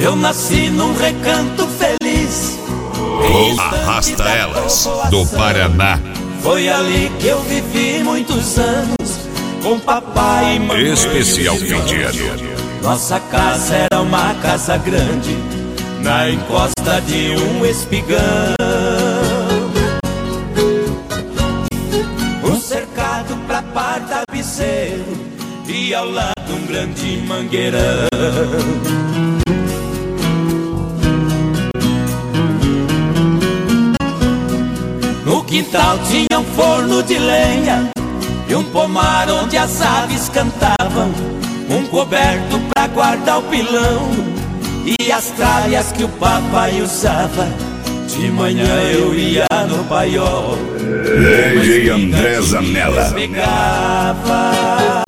Eu nasci num recanto feliz. Arrasta Elas, do Paraná. Foi ali que eu vivi muitos anos, com papai e mamãe. Especial fim de ano. Nossa casa era uma casa grande, na encosta de um espigão. Um cercado pra par tabiceiro e ao lado um grande mangueirão. No quintal tinha um forno de lenha e um pomar onde as aves cantavam, um coberto pra guardar o pilão e as tralhas que o papai usava. De manhã eu ia no paiol, DJ André Zanella. Pegava,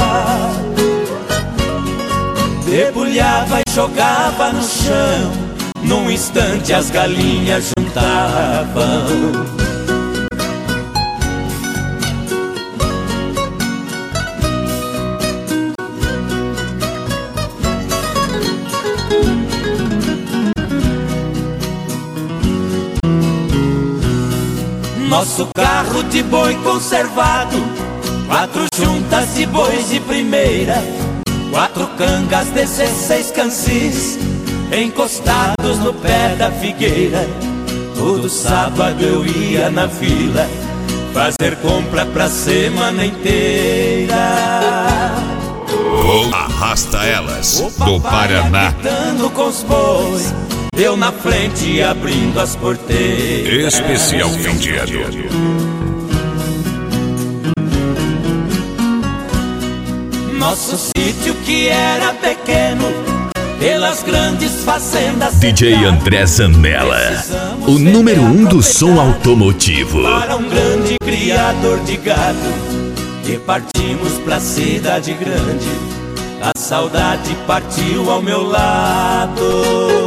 debulhava e jogava no chão. Num instante as galinhas juntavam. Nosso carro de boi conservado, 4 juntas de bois de primeira, 4 cangas, 16 cansis, encostados no pé da figueira. Todo sábado eu ia na vila fazer compra pra semana inteira. Arrasta Elas, do Paraná. Gritando com os bois, eu na frente abrindo as porteiras. Especial fim de ano. Nosso sítio que era pequeno, pelas grandes fazendas. DJ André Zanella, o número 1 do som automotivo. Para um grande criador de gado, e partimos pra cidade grande. A saudade partiu ao meu lado.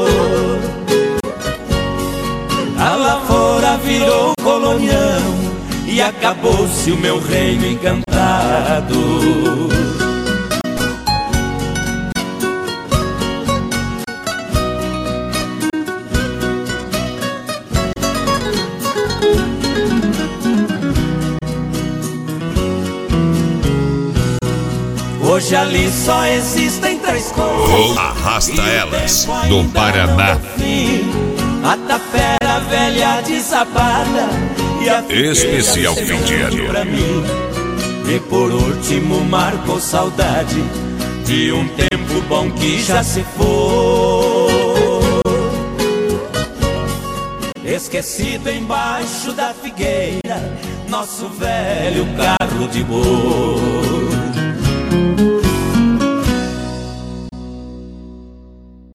A lavoura virou colonião e acabou-se o meu reino encantado. Hoje ali só existem 3 coisas. Arrasta Elas, do Paraná. A tapera velha desapada e a Especial fim de ano pra mim. E por último marcou saudade de um tempo bom que já se foi, esquecido embaixo da figueira, nosso velho carro de boi.